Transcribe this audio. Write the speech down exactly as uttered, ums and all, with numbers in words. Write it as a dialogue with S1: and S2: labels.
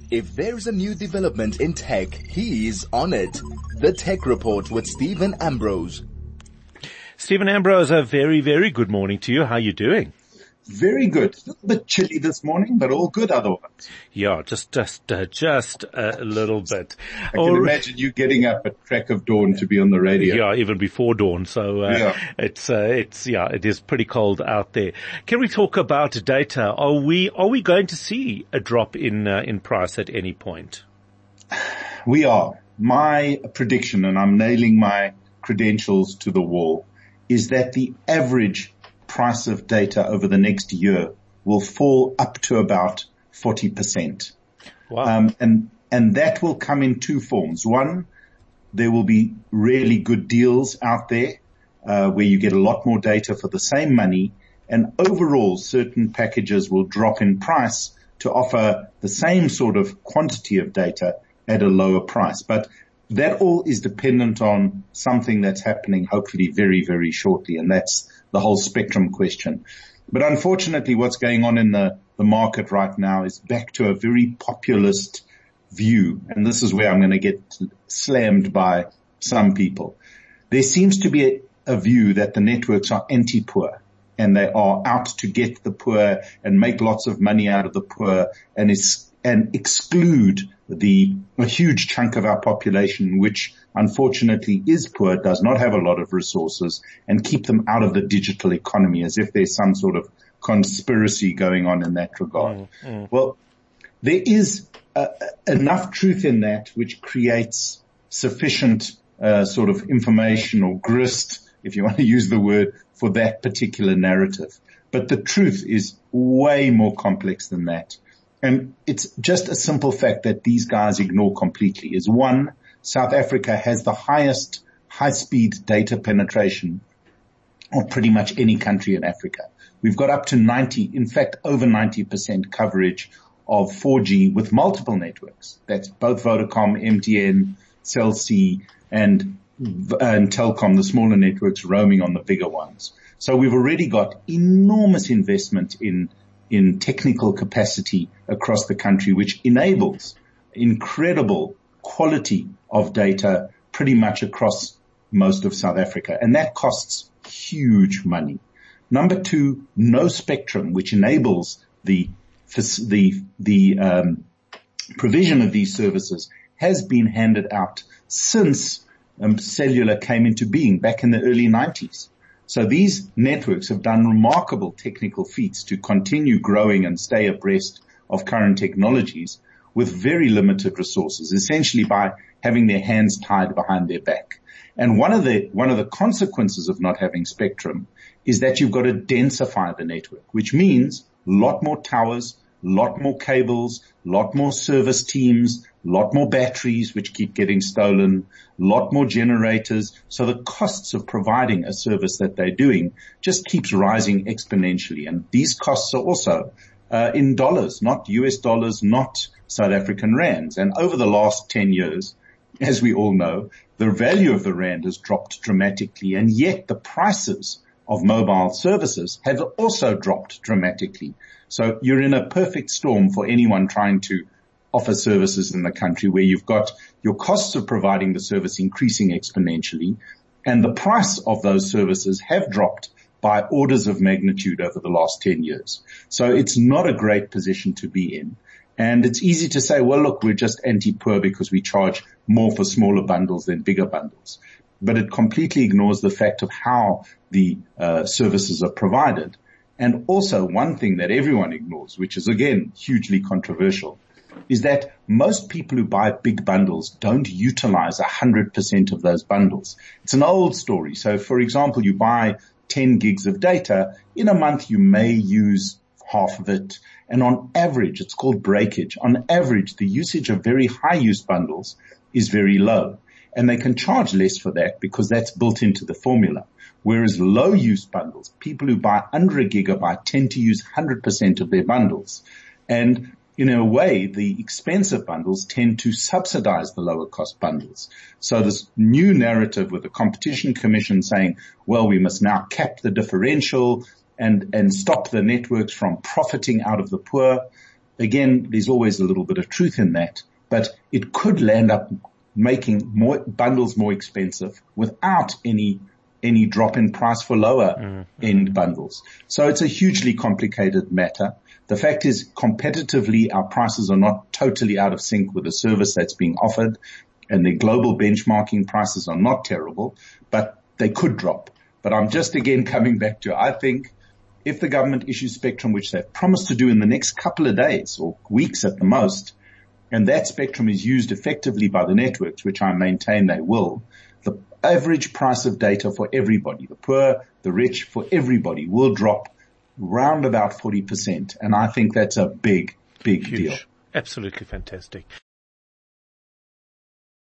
S1: If there's a new development in tech, he's on it. The Tech Report with Stephen Ambrose.
S2: Stephen Ambrose, a very, very good morning to you. How are you doing?
S3: Very good. A little bit chilly this morning, but all good otherwise.
S2: Yeah, just, just, uh, just a little bit.
S3: I can or, imagine you getting up at crack of dawn to be on the radio.
S2: Yeah, even before dawn. So, uh, yeah. it's, uh, it's, yeah, it is pretty cold out there. Can we talk about data? Are we, are we going to see a drop in, uh, in price at any point?
S3: We are. My prediction, and I'm nailing my credentials to the wall, is that the average price of data over the next year will fall up to about forty percent.
S2: Wow.
S3: Um, and, and that will come in two forms. One, there will be really good deals out there, uh, where you get a lot more data for the same money, and overall certain packages will drop in price to offer the same sort of quantity of data at a lower price. But that all is dependent on something that's happening hopefully very, very shortly, and that's the whole spectrum question. But unfortunately, what's going on in the, the market right now is back to a very populist view, and this is where I'm going to get slammed by some people. There seems to be a, a view that the networks are anti-poor, and they are out to get the poor and make lots of money out of the poor, and is, and exclude the a huge chunk of our population, which unfortunately is poor, does not have a lot of resources, and keep them out of the digital economy, as if there's some sort of conspiracy going on in that regard. Mm, mm. Well, there is uh, enough truth in that which creates sufficient uh, sort of information or grist, if you want to use the word, for that particular narrative. But the truth is way more complex than that. And it's just a simple fact that these guys ignore completely is one, South Africa has the highest high-speed data penetration of pretty much any country in Africa. We've got up to ninety, in fact, over ninety percent coverage of four G with multiple networks. That's both Vodacom, M T N, Cell C, and, and Telkom, the smaller networks roaming on the bigger ones. So we've already got enormous investment in in technical capacity across the country, which enables incredible quality of data pretty much across most of South Africa. And that costs huge money. Number two, no spectrum, which enables the, the, the, um, provision of these services has been handed out since um, cellular came into being back in the early nineties. So these networks have done remarkable technical feats to continue growing and stay abreast of current technologies with very limited resources, essentially by having their hands tied behind their back. And one of the, one of the consequences of not having spectrum is that you've got to densify the network, which means a lot more towers, a lot more cables, a lot more service teams, a lot more batteries, which keep getting stolen, a lot more generators. So the costs of providing a service that they're doing just keeps rising exponentially. And these costs are also uh, in dollars, not U S dollars, not South African rands. And over the last ten years, as we all know, the value of the rand has dropped dramatically. And yet the prices of mobile services have also dropped dramatically. So you're in a perfect storm for anyone trying to offer services in the country, where you've got your costs of providing the service increasing exponentially, and the price of those services have dropped by orders of magnitude over the last ten years. So it's not a great position to be in. And it's easy to say, well, look, we're just anti-poor because we charge more for smaller bundles than bigger bundles. But it completely ignores the fact of how the uh, services are provided. And also one thing that everyone ignores, which is again hugely controversial, is that most people who buy big bundles don't utilize one hundred percent of those bundles. It's an old story. So for example, you buy ten gigs of data. In a month, you may use half of it. And on average, it's called breakage. On average, the usage of very high use bundles is very low. And they can charge less for that because that's built into the formula. Whereas low use bundles, people who buy under a gigabyte tend to use one hundred percent of their bundles. And in a way, the expensive bundles tend to subsidize the lower cost bundles. So this new narrative with the Competition Commission saying, well, we must now cap the differential and, and stop the networks from profiting out of the poor. again, there's always a little bit of truth in that, but it could land up making more bundles more expensive without any any drop in price for lower mm-hmm. end bundles. So it's a hugely complicated matter. The fact is, competitively, our prices are not totally out of sync with the service that's being offered, and the global benchmarking prices are not terrible, but they could drop. But I'm just again coming back to, I think if the government issues spectrum, which they've promised to do in the next couple of days or weeks at the most, and that spectrum is used effectively by the networks, which I maintain they will, the average price of data for everybody, the poor, the rich, for everybody, will drop round about forty percent. And I think that's a big, big
S2: Huge.
S3: deal.
S2: Absolutely fantastic.